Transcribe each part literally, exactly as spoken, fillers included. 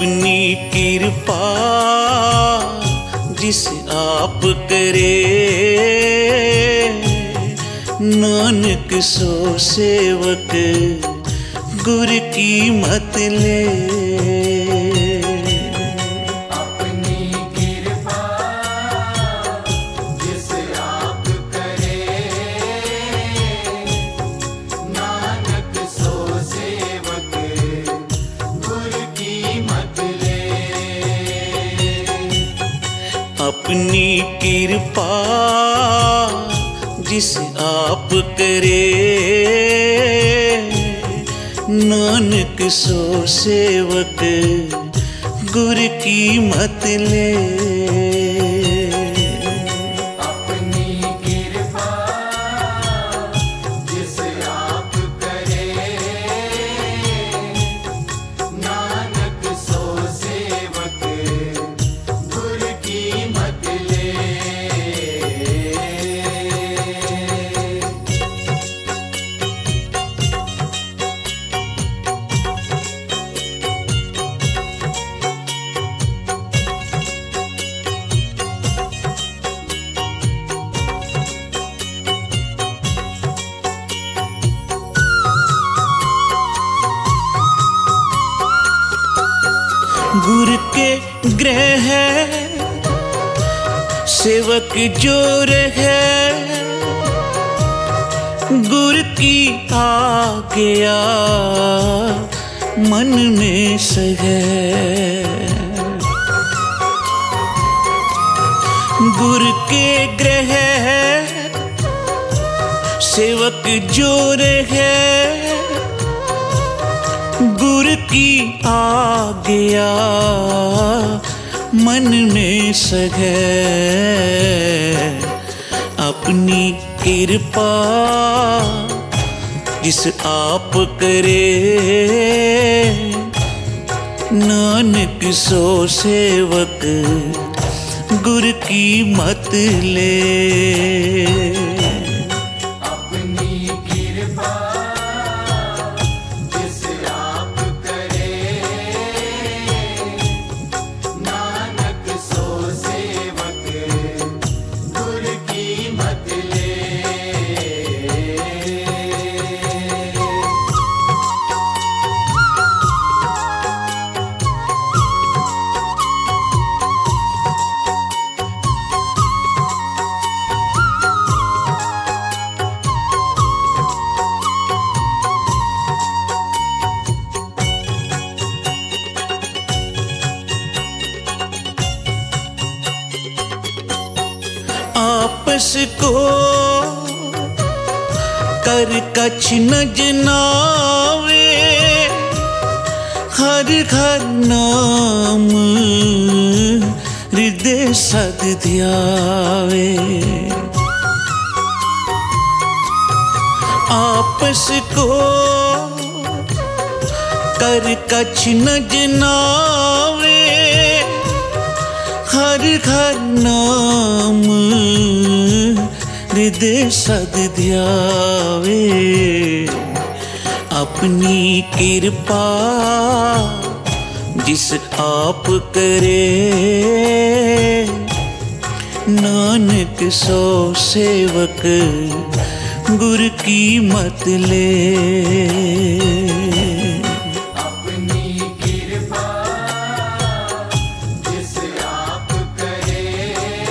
अपनी कृपा जिस आप करे, नानक सो सेवक गुर की मत ले। अपनी कृपा जिस आप करे, नानक सो सेवक गुर की मत ले। अपनी कृपा जिस आप करे, नानक सो सेवक गुर की मत ले। अपनी कृपा जिस आप करे, नानक सो सेवक गुर की मत ले। गुर के ग्रह सेवक जो रहे, गुर की आज्ञा मन में सहे। गुर के ग्रह सेवक जो रहे, गुर की आज्ञा मन में सहे। अपनी कृपा जिस आप करे, नानक सो सेवक गुर की मत ले। अपनी कृपा जिस आप करे, नानक सो सेवक गुर की मत ले। आपस को कर कछ न जनावे, हर हर नाम हृदय सद ध्यावे। आपस को कर कछ न जनावे, हर हर नाम हृदय सद ध्यावे। अपनी कृपा जिस आप करे, नानक सो सेवक गुर की मत ले। अपनी कृपा जिस आप करे,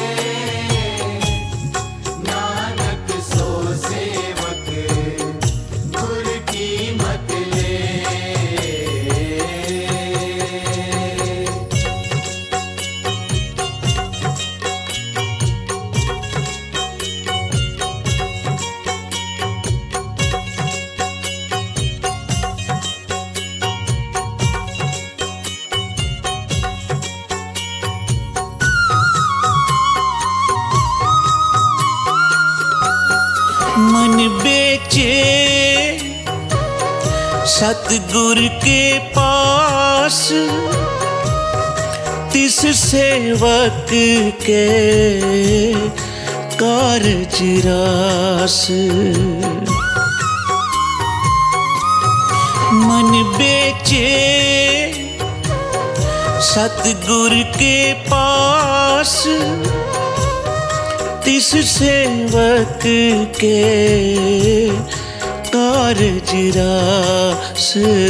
नानक सो सेवक गुर की मत ले। मन बेचे सतगुर के पास, तिस सेवक के कारज रास। मन बेचे सतगुर के पास तिस सेवक के कारज रास।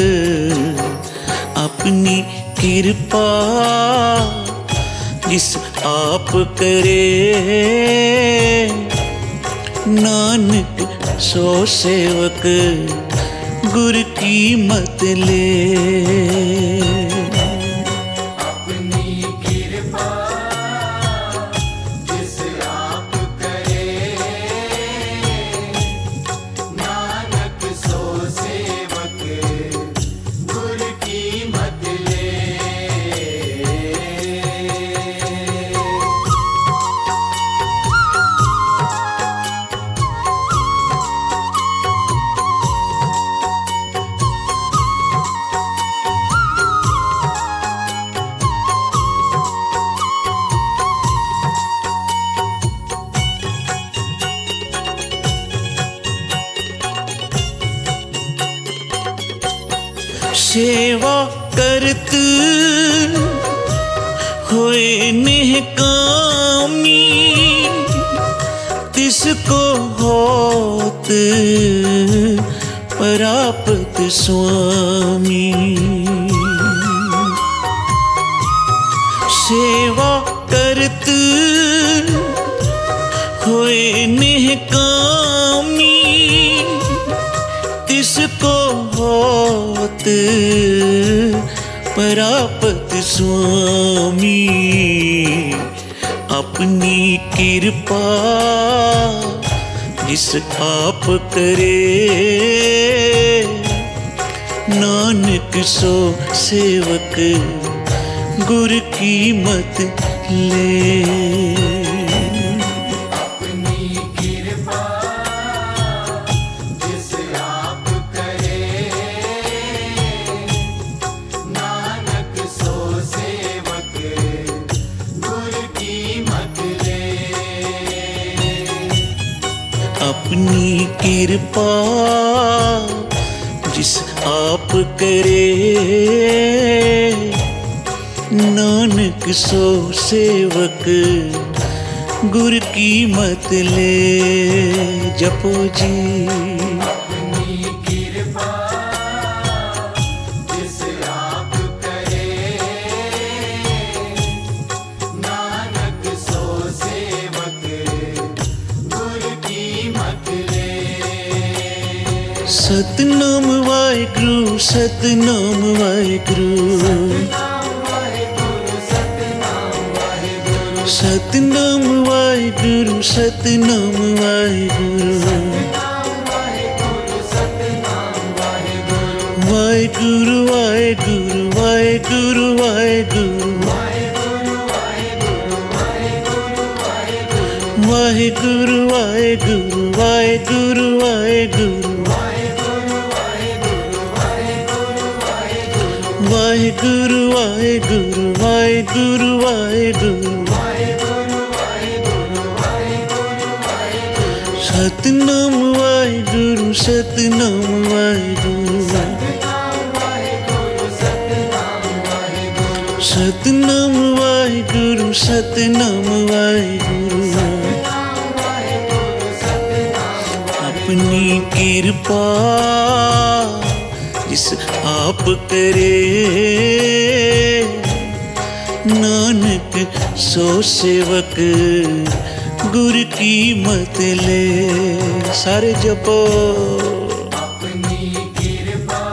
अपनी कृपा जिस आप करे, नानक सो सेवक गुर की मत ले। अपनी कृपा जिस आप करे, नानक सो सेवक गुर की मत ले। सेवा करत होए निहकामी, तिसको होत प्राप्त स्वामी। सेवा करत होए निहकामी, तिसको होत प्राप्त स्वामी। अपनी कृपा जिस आप करे, नानक सो सेवक गुर की मत ले। अपनी कृपा जिस आप करे, नानक सो सेवक गुर की मत ले। अपनी कृपा जिस आप करे, नानक सो सेवक गुर की मत ले। जपो जी। अपनी कृपा जिस आप करे, नानक सो सेवक गुर की मत ले। सतनाम वाहिगुरु, सतनाम वाहिगुरु, सतनाम वाहिगुरु, सतनाम वाहिगुरु, वाहिगुरु वाहिगुरु वाहिगुरु वाहिगुरु, वाहिगुरु वाहिगुरु वाहिगुरु वाहिगुरु, वाहिगुरु वाहिगुरु वाहिगुरु वाहिगुरु, सतनाम वाहिगुरु, सतनाम वाहिगुरु, सतनाम वाहिगुरु, सतनाम वाहिगुरु। अपनी कृपा जिस आप करे, नानक सो सेवक गुर की मत ले। सारे जपो। अपनी कृपा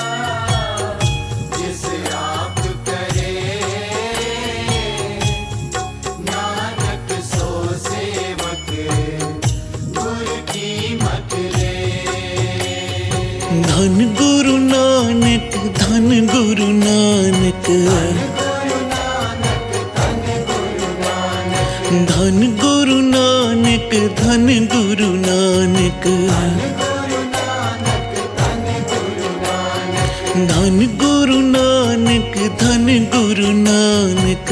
जिस आप करे, नानक सो सेवक गुर की मत ले। धन गुरु नानक, धन गुरु नानक, धन गुरु नानक, धन गुरु नानक, धन गुरु नानक, धन गुरु नानक,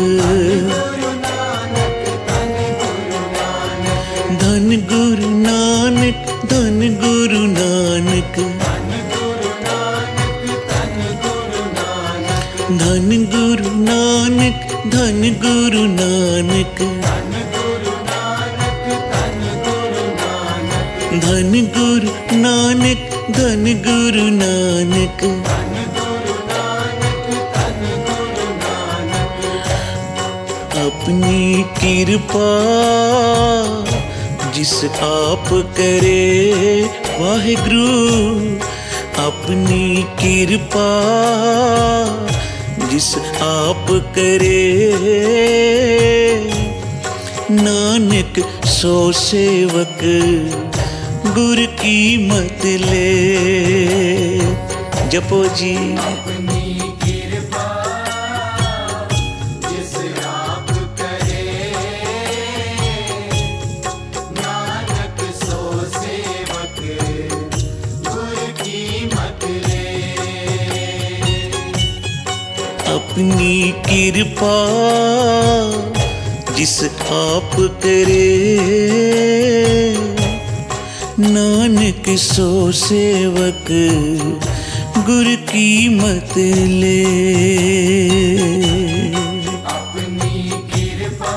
धन गुरु नानक, धन गुरु नानक, धन गुरु नानक धन गुरु नानक धन गुरु नानक धन गुरु नानक धन गुरु नानक धन गुरु नानक धन गुरु नानक धन गुरु नानक अपनी कृपा जिस आप करे वाहिगुरु अपनी कृपा जिस आप करे नानक सो सेवक गुर की मत ले। जपो जी अपनी कृपा जिस आप करे नानक सो सेवक गुर की मत ले। अपनी कृपा जिस आप करे नानक सो सेवक गुर की मत ले। अपनी कृपा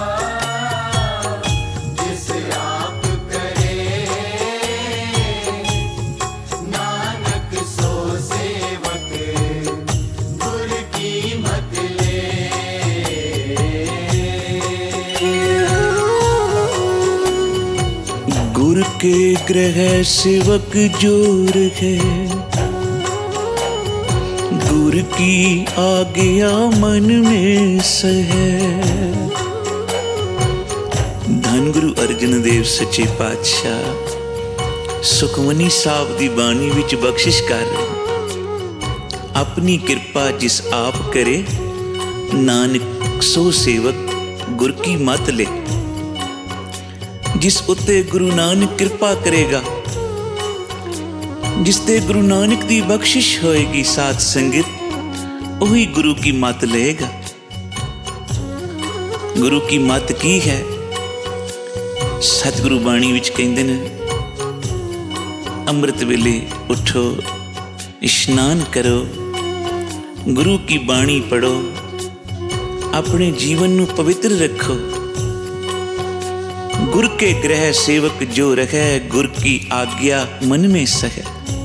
जिस आप करे नानक सो सेवक गुर की मत ले। गुर के ग्रह सेवक जोर है गुर की आज्ञा मन में सहे। धन गुरु अर्जन देव सच्चे पातशाह सुखमनी साहब दी बाणी विच बख्शिश कर रहे। अपनी कृपा जिस आप करे नानक सो सेवक गुर की मत ले। जिस उत्ते गुरु नानक कृपा करेगा जिस ते गुरु नानक दी बख्शिश होएगी साध संगत वही गुरु की मत लेगा। गुरु की मत की है? सतगुरु बाणी विच कहंदे ने अमृत वेले उठो इशनान करो गुरु की बाणी पढ़ो अपने जीवन नू पवित्र रखो। गुर के ग्रह सेवक जो रखे गुर की आज्ञा मन में सहे।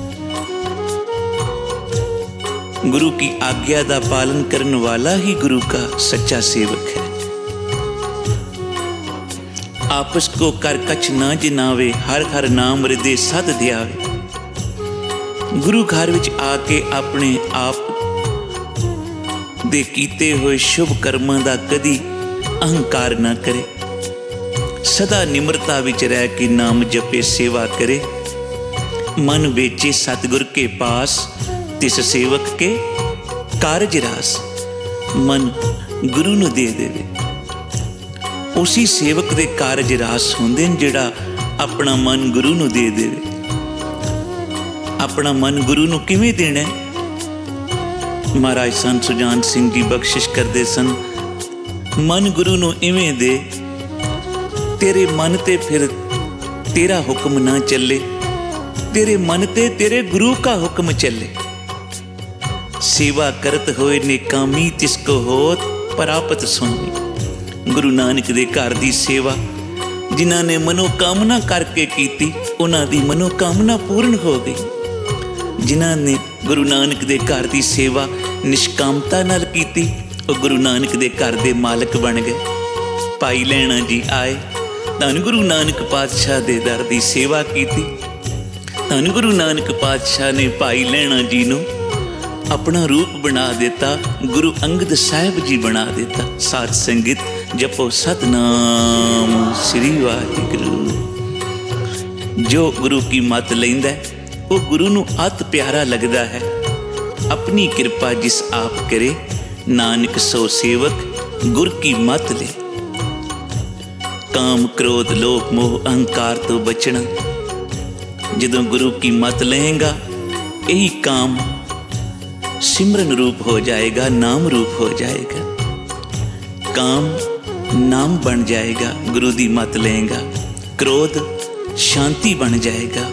गुरु की आज्ञा का पालन करने वाला ही गुरु का सच्चा सेवक है। आपस को कर कछ ना जिनावे हर हर नाम हृदय सद ध्यावे। गुरु घर विच आके अपने आप दे कीते हुए शुभ कर्मां दा कदी अहंकार ना करे। सदा निम्रता विच रह के नाम जपे सेवा करे। मन बेचे सतगुर के पास तिस सेवक के कारज रास। मन गुरु नू दे देवे उसी सेवक दे कारज रास होंदे न जिहड़ा अपना मन गुरु नू दे देवे। अपना मन गुरु नू किवें देना है? महाराज संत सुजान सिंह जी बख्शिश करते सन मन गुरु नू इवें दे तेरे मन ते फिर तेरा हुक्म ना चले तेरे मन ते तेरे गुरु का हुक्म चले। सेवा करत होए नेकामी तिसको होत प्राप्त सुनी। गुरु नानक दे घर दी सेवा जिन्हां ने मनोकामना करके कीती उन्हां दी मनोकामना पूर्ण हो गई। जिन्हां ने गुरु नानक दे घर दी सेवा निष्कामता नाल कीती वो गुरु नानक दे घर दे मालक बन गए। भाई लैणा जी आए धन गुरु नानक पातशाह दे दर दी सेवा कीती। धन गुरु नानक पातशाह ने भाई लैणा जी नू अपना रूप बना देता गुरु अंगद साहिब जी बना देता। साध संगत जपो सतनाम श्री वाहिगुरु। जो गुरु की मत लैंदा है वो गुरु नू अत प्यारा लगदा है। अपनी कृपा जिस आप करे नानक सो सेवक गुर की मत ले। काम क्रोध लोभ मोह अहंकार तो बचना। जदों गुरु की मत लेगा यही काम सिमरन रूप हो जाएगा नाम रूप हो जाएगा। काम नाम बन जाएगा गुरु दी मत लेगा। क्रोध शांति बन जाएगा।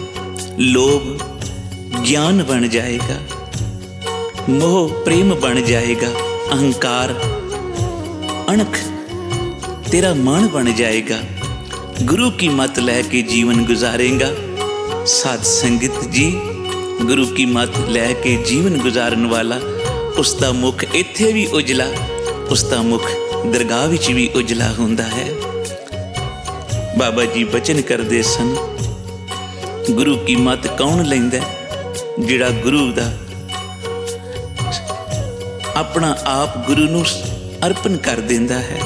लोभ ज्ञान बन जाएगा। मोह प्रेम बन जाएगा। अहंकार अणख तेरा मन बन जाएगा। गुरु की मत लैके जीवन गुजारेगा। साध संगत जी, गुरु की मत लैके जीवन गुजारन वाला उसका मुख इत्थे भी उजला, उसका मुख दरगाह विच भी उजला हुंदा है। बाबा जी बचन करदे सन, गुरु की मत कौन लैंदा? जिहड़ा गुरु दा अपना आप गुरु नूं अर्पण कर देंदा है।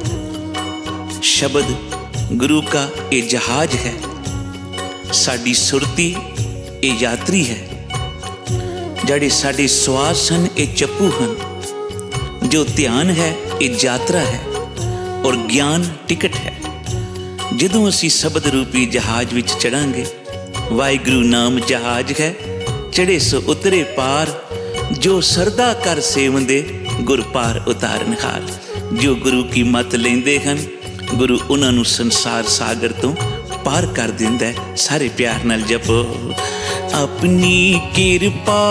शब्द गुरु का ये जहाज है, साडी सुरती ये यात्री है, जड़े साडे श्वास हन ये चप्पू हन, जो ध्यान है ये यात्रा है और ज्ञान टिकट है। जदों असी शब्द रूपी जहाज विच चढ़ांगे, वाहिगुरु नाम जहाज है, चढ़े सो उतरे पार, जो सरदा कर सेवंदे गुर पार उतारन हार। जो गुरु की मत लेंदे हन, गुरु उन्हां नूं संसार सागर तो पार कर दिंदा है। सारे प्यार नाल जपो, अपनी किरपा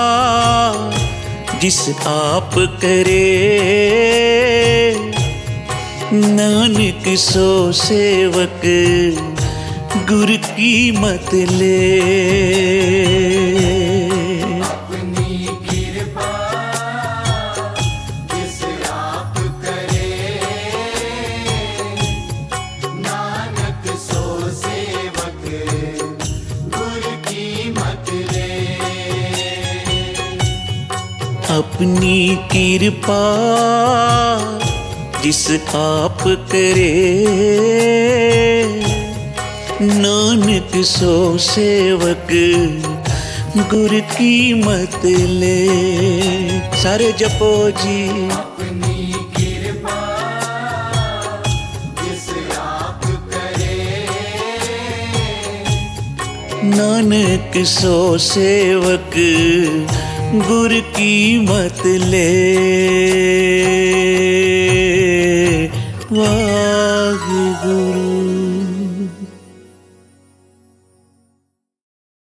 जिस आप करे, नानक सो सेवक गुर की मत ले। अपनी किरपा जिस आप करे, नानक सो सेवक गुर की मत ले। सारे जपो जी, अपनी किरपा जिस आप करे, नानक सो सेवक गुर की मत ले।